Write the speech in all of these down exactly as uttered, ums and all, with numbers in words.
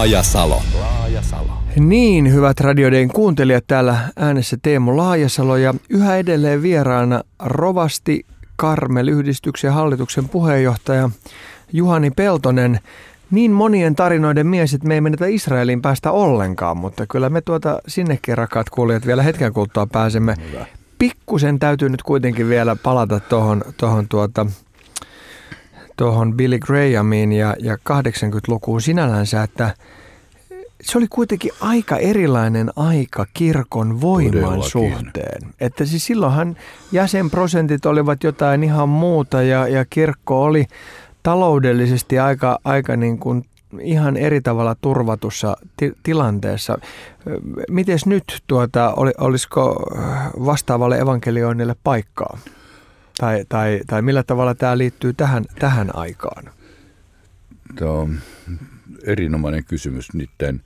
Laajasalo. Laajasalo. Niin, hyvät Radio Dayn kuuntelijat, täällä äänessä Teemu Laajasalo ja yhä edelleen vieraana rovasti Karmel-yhdistyksen hallituksen puheenjohtaja Juhani Peltonen. Niin monien tarinoiden mies, että me ei menetä Israeliin päästä ollenkaan, mutta kyllä me tuota sinnekin, rakkaat kuulijat, vielä hetken kuluttua pääsemme. Hyvä. Pikkusen täytyy nyt kuitenkin vielä palata tuohon tohon tuota, tohon Billy Grahamiin ja, ja kahdeksankymmentälukuun sinällänsä, että se oli kuitenkin aika erilainen aika kirkon voiman Todellakin. Suhteen. Että siis silloinhan jäsenprosentit olivat jotain ihan muuta ja, ja kirkko oli taloudellisesti aika, aika niin kuin ihan eri tavalla turvatussa ti- tilanteessa. Mites nyt, tuota, ol, olisiko vastaavalle evankelioinnille paikkaa? Tai, tai, tai millä tavalla tämä liittyy tähän, tähän aikaan? Tämä on erinomainen kysymys. Niiden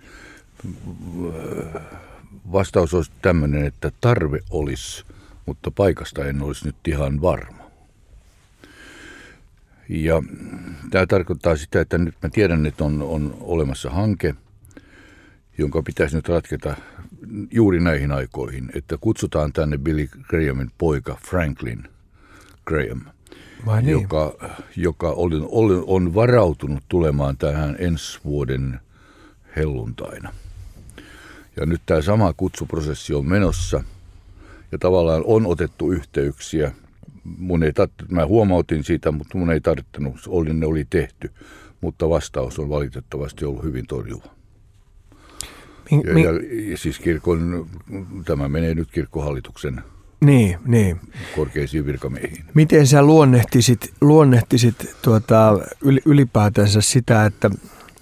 vastaus olisi tämmöinen, että tarve olisi, mutta paikasta en olisi nyt ihan varma. Ja tämä tarkoittaa sitä, että nyt mä tiedän, että on, on olemassa hanke, jonka pitäisi nyt ratketa juuri näihin aikoihin, että kutsutaan tänne Billy Grahamin poika Franklin Graham, niin? joka, joka oli, oli, on varautunut tulemaan tähän ensi vuoden helluntaina. Ja nyt tämä sama kutsuprosessi on menossa ja tavallaan on otettu yhteyksiä. Mun ei tat, mä huomautin siitä, mutta mun ei tarvittanut, oli, ne oli tehty, mutta vastaus on valitettavasti ollut hyvin torjuva. Min, ja, min... ja, ja siis kirkon, tämä menee nyt kirkkohallituksen niin, niin. korkeisiin virkamiehiin. Miten sä luonnehtisit, luonnehtisit tuota, ylipäätänsä sitä, että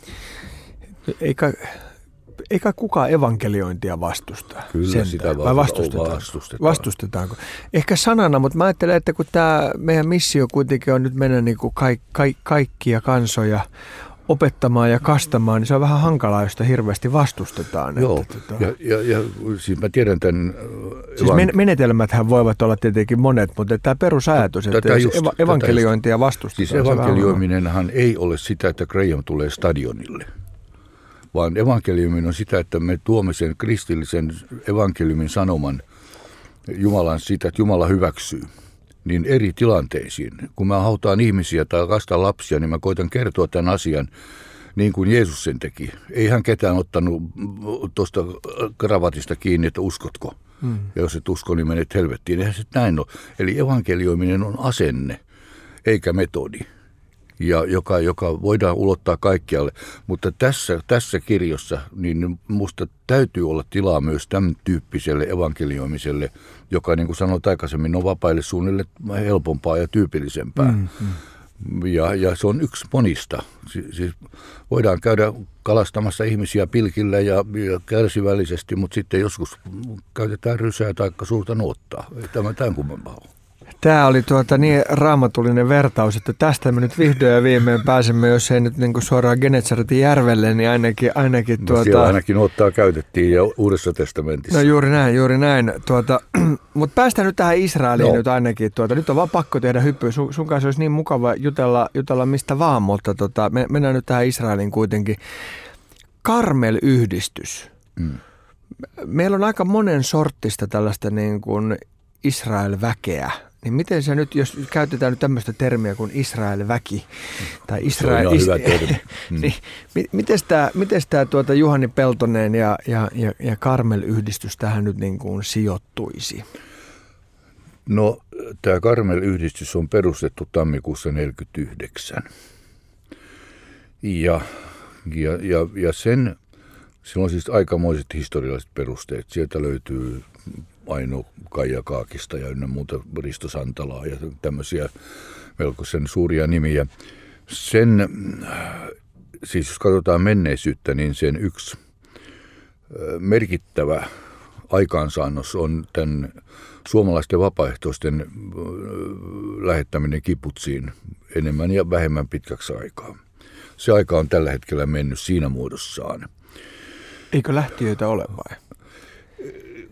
eikä, eikä kukaan evankeliointia vastusta? Kyllä sentään. sitä vai vastustetaan. vastustetaan. Vastustetaanko? Ehkä sanana, mutta mä ajattelen, että kun tämä meidän missio kuitenkin on nyt mennä niin kuin kaik, kaik, kaikkia kansoja opettamaan ja kastamaan, niin se on vähän hankalaa, jos sitä hirveästi vastustetaan. Joo, että, tota... ja, ja, ja siis mä tiedän tämän... Siis evank... menetelmäthän voivat olla tietenkin monet, mutta tämä perusajatus, että tätä jos just, evankeliointia vastustetaan. Siis evankelioiminenhan ei ole sitä, että Graham tulee stadionille, vaan evankeliumin on sitä, että me tuomme sen kristillisen evankeliumin sanoman Jumalan sitä, että Jumala hyväksyy. Niin eri tilanteisiin. Kun mä hautaan ihmisiä tai kastan lapsia, niin mä koitan kertoa tämän asian niin kuin Jeesus sen teki. Ei hän ketään ottanut tuosta kravatista kiinni, että uskotko. Hmm. Ja jos et usko, niin menet helvettiin. Eihän se näin ole. Eli evankelioiminen on asenne, eikä metodi, ja joka, joka voidaan ulottaa kaikkialle. Mutta tässä, tässä kirjossa niin musta täytyy olla tilaa myös tämän tyyppiselle evankelioimiselle, joka niin kuin sanoit aikaisemmin on vapaille suunnille helpompaa ja tyypillisempää. Mm, mm. Ja, ja se on yksi monista. Si- siis voidaan käydä kalastamassa ihmisiä pilkillä ja, ja kärsivällisesti, mutta sitten joskus käytetään rysää tai suurta nuottaa. Ei tämä tämän kummempaa ole. Tämä oli tuota niin raamatullinen vertaus, että tästä me nyt vihdoin ja viimein pääsemme, jos ei nyt niin kuin suoraan Genesaretin järvelle, niin ainakin... ainakin no tuota... siellä ainakin nuottaa käytettiin ja Uudessa testamentissa. No juuri näin, juuri näin. Tuota, mutta päästään nyt tähän Israeliin no. nyt ainakin. Tuota, nyt on vaan pakko tehdä hyppy. Sun, sun kanssa olisi niin mukava jutella, jutella mistä vaan, mutta tota, me, mennään nyt tähän Israeliin kuitenkin. Karmel-yhdistys. Mm. Meillä on aika monen sorttista tällaista niin kuin Israel-väkeä. Niin miten se nyt, jos käytetään nyt tämmöistä termiä kuin Israel-väki, tai Israel... Se on ihan hyvä termi. Mm. niin, miten tämä, miten tämä tuota Juhani Peltonen ja, ja, ja, ja Karmel-yhdistys tähän nyt niin kuin sijoittuisi? No, tämä Karmel-yhdistys on perustettu tammikuussa tuhatyhdeksänsataaneljäkymmentäyhdeksän. Ja, ja, ja, ja sen, sillä on siis aikamoiset historialliset perusteet. Sieltä löytyy Aino Kaija Kaakista ja ynnä muuta Risto Santalaa ja tämmöisiä melkoisen suuria nimiä. Sen, siis jos katsotaan menneisyyttä, niin sen yksi merkittävä aikaansaannos on tämän suomalaisten vapaaehtoisten lähettäminen kibutsiin enemmän ja vähemmän pitkäksi aikaa. Se aika on tällä hetkellä mennyt siinä muodossaan. Eikö lähtiöitä ole vai?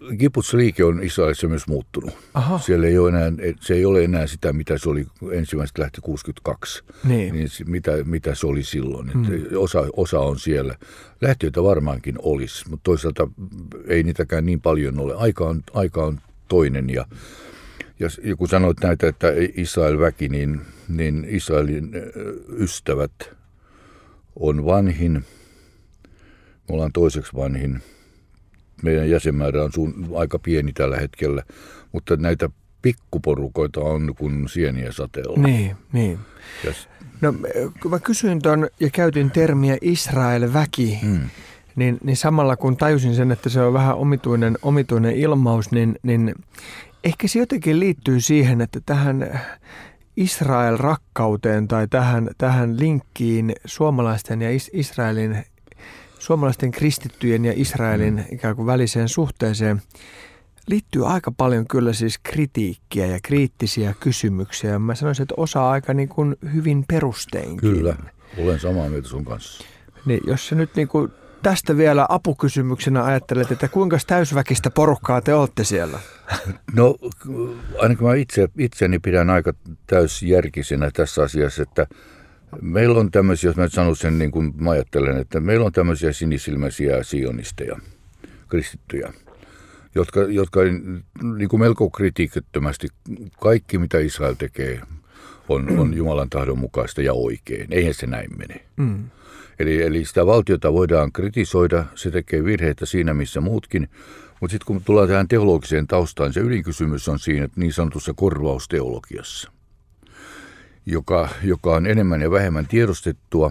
Kibbutz-liike on Israelissa myös muuttunut. Aha. Siellä ei ole enää, se ei ole enää sitä, mitä se oli ensimmäistä lähti kuusikymmentäkaksi. Niin. Niin mitä, mitä se oli silloin. Hmm. Osa, osa on siellä. Lähtiöitä varmaankin olisi, mutta toisaalta ei niitäkään niin paljon ole. Aika on, aika on toinen. Ja, ja kun sanoit näitä, että Israel-väki, niin, niin Israelin ystävät on vanhin. Me ollaan toiseksi vanhin. Meidän jäsenmäärä on suun, aika pieni tällä hetkellä, mutta näitä pikkuporukoita on kuin sieniä sateella. Niin, niin. Yes. No, kun mä kysyin ton ja käytin termiä Israel-väki, mm. niin, niin samalla kun tajusin sen, että se on vähän omituinen, omituinen ilmaus, niin, niin ehkä se jotenkin liittyy siihen, että tähän Israel-rakkauteen tai tähän, tähän linkkiin suomalaisten ja is- Israelin suomalaisten kristittyjen ja Israelin ikään kuin väliseen suhteeseen liittyy aika paljon kyllä siis kritiikkiä ja kriittisiä kysymyksiä. Mä sanoisin, että osa aika niin kuin hyvin perusteinkin. Kyllä, olen samaa mieltä sun kanssa. Niin, jos sä nyt niin kuin tästä vielä apukysymyksenä ajattelet, että kuinka täysväkistä porukkaa te olette siellä? No ainakin mä itse, itseni pidän aika täysjärkisenä tässä asiassa, että meillä on tämmöisiä, jos mä sanon sen niin kuin mä ajattelen, että meillä on tämmöisiä sinisilmäisiä sionisteja, kristittyjä, jotka, jotka niin kuin melko kritiikittömästi kaikki mitä Israel tekee on, on Jumalan tahdon mukaista ja oikein. Eihän se näin mene. Mm. Eli, eli sitä valtiota voidaan kritisoida, se tekee virheitä siinä missä muutkin, mutta sitten kun tullaan tähän teologiseen taustaan, se ydinkysymys on siinä niin sanotussa korvausteologiassa. Joka, joka on enemmän ja vähemmän tiedostettua,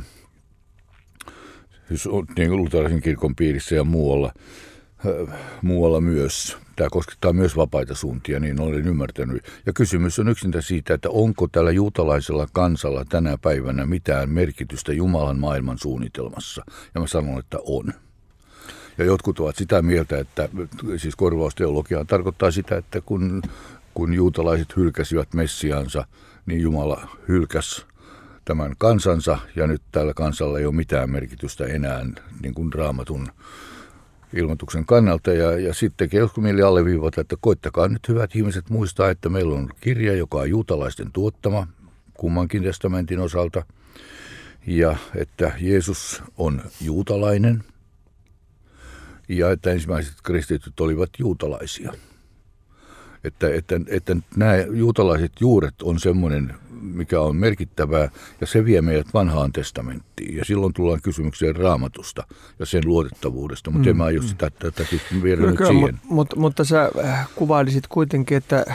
siis niin kuin luterilaisen kirkon piirissä ja muualla, äh, muualla myös. Tämä koskettaa myös vapaita suuntia, niin olen ymmärtänyt. Ja kysymys on yksintä siitä, että onko tällä juutalaisella kansalla tänä päivänä mitään merkitystä Jumalan maailman suunnitelmassa. Ja mä sanon, että on. Ja jotkut ovat sitä mieltä, että siis korvausteologia tarkoittaa sitä, että kun, kun juutalaiset hylkäsivät Messiaansa, niin Jumala hylkäsi tämän kansansa, ja nyt tällä kansalla ei ole mitään merkitystä enää niin kuin Raamatun ilmoituksen kannalta. Ja, ja sitten joskus mieli alleviivata, että koittakaa nyt hyvät ihmiset muistaa, että meillä on kirja, joka on juutalaisten tuottama kummankin testamentin osalta, ja että Jeesus on juutalainen, ja että ensimmäiset kristityt olivat juutalaisia. Että, että, että nämä juutalaiset juuret on semmoinen, mikä on merkittävää, ja se vie meidät vanhaan testamenttiin. Ja silloin tullaan kysymykseen Raamatusta ja sen luotettavuudesta, mutta mm. en mä aio sitä tätä viedä nyt siihen. Mutta, mutta, mutta sä kuvailisit kuitenkin, että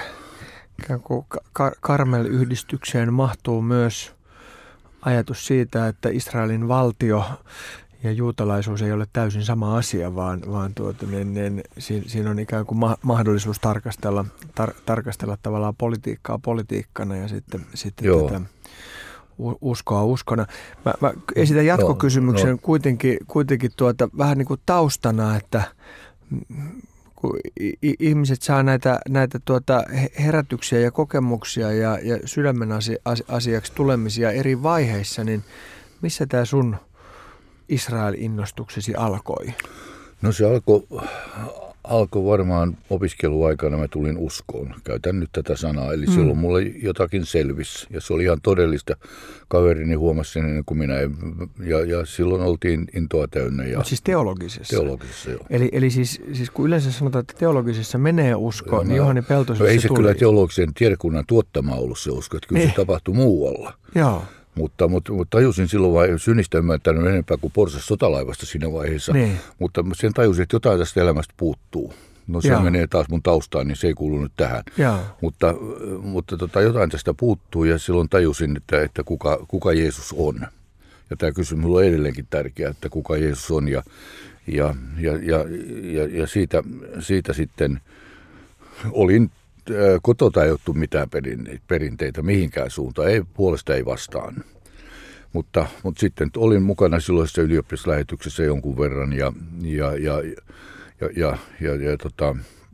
Karmel-yhdistykseen mahtuu myös ajatus siitä, että Israelin valtio ja juutalaisuus ei ole täysin sama asia, vaan, vaan tuota, niin, niin, siinä, siinä on ikään kuin ma- mahdollisuus tarkastella, tar- tarkastella tavallaan politiikkaa politiikkana ja sitten, sitten tätä uskoa uskona. Mä, mä esitän jatkokysymyksen no, no. kuitenkin, kuitenkin tuota, vähän niin kuin taustana, että kun ihmiset saa näitä, näitä tuota herätyksiä ja kokemuksia ja, ja sydämen asiaksi tulemisia eri vaiheissa, niin missä tämä sun Israel-innostuksesi alkoi? No se alkoi alko varmaan opiskeluaikana, mä tulin uskoon. Käytän nyt tätä sanaa. Eli mm. silloin mulle jotakin selvisi. Ja se oli ihan todellista. Kaverini huomasi sen ennen kuin minä. Ja, ja silloin oltiin intoa täynnä. Ja siis teologisessa? Teologisessa, joo. Eli, eli siis, siis kun yleensä sanotaan, että teologisessa menee usko, no, niin Juhani Peltosessa no, ei se tuli. kyllä teologisen tiedekunnan tuottama ollut se usko. Että kyllä ei. Se tapahtui muualla. Joo. Mutta, mutta, mutta tajusin silloin vai synistä ymmärtänyt enempää kuin porsas sotalaivasta siinä vaiheessa. Niin. Mutta sen tajusin, että jotain tästä elämästä puuttuu. No se Jaa. menee taas mun taustaan, niin se ei kuulu nyt tähän. Jaa. Mutta, mutta tota, jotain tästä puuttuu ja silloin tajusin, että, että kuka, kuka Jeesus on. Ja tämä kysymys on edelleenkin tärkeä, että kuka Jeesus on. Ja, ja, ja, ja, ja, ja siitä, siitä sitten olin kotota ei ottu mitään perinteitä mihinkään suuntaan, ei puolesta ei vastaan. Mutta, mutta sitten olin mukana silloisessa ylioppilaslähetyksessä jonkun verran ja, ja, ja, ja, ja, ja, ja tota,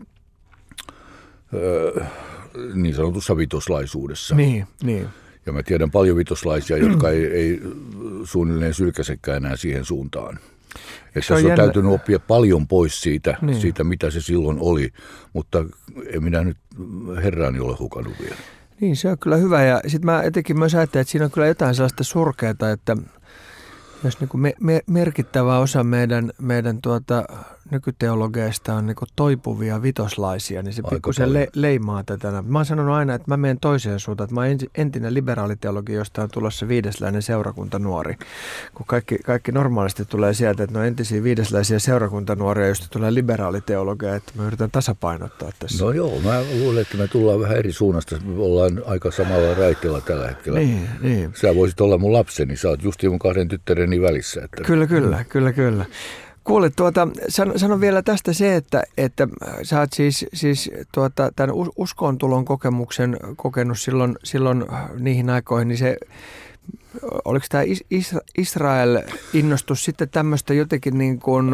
niin sanotussa vitoslaisuudessa. Niin, niin. Ja mä tiedän paljon vitoslaisia, jotka ei, ei suunnilleen sylkäsekään enää siihen suuntaan. Että se on, on täytynyt oppia paljon pois siitä, niin. siitä, mitä se silloin oli, mutta en minä nyt herraani ole hukannut vielä. Niin, se on kyllä hyvä ja sitten mä etenkin myös ajattelen, että siinä on kyllä jotain sellaista surkeata, että jos niin kuin me, me, merkittävä osa meidän, meidän tuota, nykyteologeista on niin kuin toipuvia vitoslaisia, niin se pikkusen le, leimaa tätä. Mä oon sanonut aina, että mä menen toiseen suuntaan, että mä oon entinen liberaaliteologi, josta on tulossa viidesläinen seurakuntanuori. Kun kaikki, kaikki normaalisti tulee sieltä, että no entisiä viidesläisiä seurakuntanuoria, josta tulee liberaaliteologia, että mä yritän tasapainottaa tässä. No joo, mä luulen, että me tullaan vähän eri suunnasta. Me ollaan aika samalla raiteella tällä hetkellä. Niin, niin. Sä voisit olla mun lapseni, sä oot justiin mun kahden tyttäreni välissä. Että... Kyllä, kyllä, kyllä, kyllä. Kuule, tuota, sano, sano vielä tästä se, että, että sä oot siis, siis tuota, tämän uskontulon kokemuksen kokenut silloin, silloin niihin aikoihin, niin se, oliko tämä Isra- Israel innostus sitten tämmöistä jotenkin niin kuin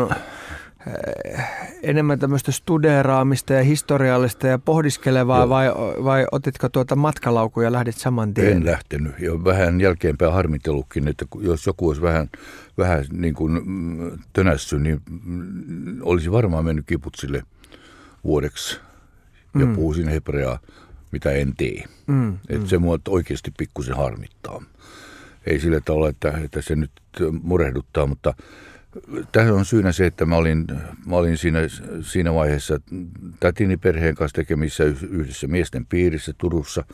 enemmän tämmöistä studeeraamista ja historiallista ja pohdiskelevaa vai, vai otitko tuota matkalaukuja ja lähdit saman tien? En lähtenyt ja vähän jälkeenpäin harmitellutkin, että jos joku olisi vähän, vähän niin kuin tönässyt, niin olisi varmaan mennyt kibutsille vuodeksi ja mm. puhuisin hebreaa, mitä en tee. Mm, että mm. se mua oikeasti pikkusen harmittaa. Ei sillä tavalla, että, että se nyt murehduttaa, mutta tähän on syynä se, että mä olin, mä olin siinä, siinä vaiheessa tätini perheen kanssa tekemissä yhdessä miesten piirissä Turussa,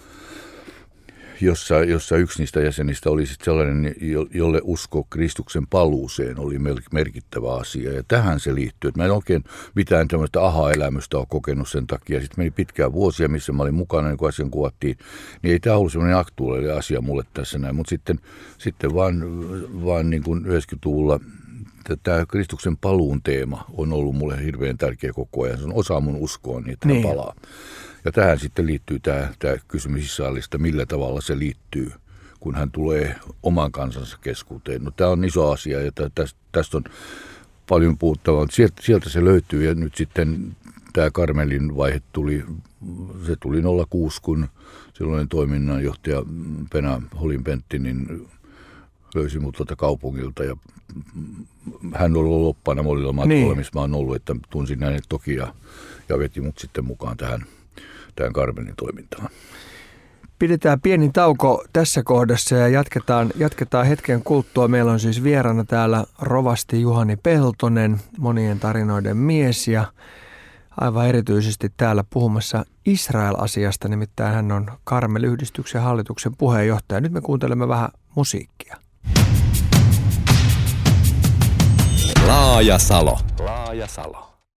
jossa, jossa yksi niistä jäsenistä oli sitten sellainen, jolle usko Kristuksen paluuseen oli merkittävä asia. Ja tähän se liittyy. Mä en oikein mitään tämmöistä aha-elämystä ole kokenut sen takia. Sitten meni pitkään vuosia, missä mä olin mukana, niin kun asian kuvattiin. Niin ei tämä ollut semmoinen aktuaalinen asia mulle tässä näin. Mutta sitten, sitten vaan, vaan niin kuin yhdeksänkymmentäluvulla tämä Kristuksen paluun teema on ollut mulle hirveän tärkeä koko ajan. Se on osa mun uskoa, niin että niin. hän palaa. Ja tähän sitten liittyy tämä, tämä kysymys Israelista, millä tavalla se liittyy, kun hän tulee oman kansansa keskuuteen. No tämä on iso asia ja tästä, tästä on paljon puhuttavaa. Sieltä, sieltä se löytyy ja nyt sitten tämä Karmelin vaihe tuli, se tuli nolla kuusi, kun silloinen toiminnanjohtaja Pena Holinpentti niin löysi mut tuolta kaupungilta ja hän oli ollut oppana monilla matkoilla, niin. missä mä oon ollut, että tunsin hänet toki ja, ja veti mut sitten mukaan tähän, tähän Karmelin toimintaan. Pidetään pieni tauko tässä kohdassa ja jatketaan, jatketaan hetken kuluttua. Meillä on siis vieraana täällä rovasti Juhani Peltonen, monien tarinoiden mies ja aivan erityisesti täällä puhumassa Israel-asiasta, nimittäin hän on Karmel-yhdistyksen hallituksen puheenjohtaja. Nyt me kuuntelemme vähän musiikkia. Laajasalo. Laajasalo.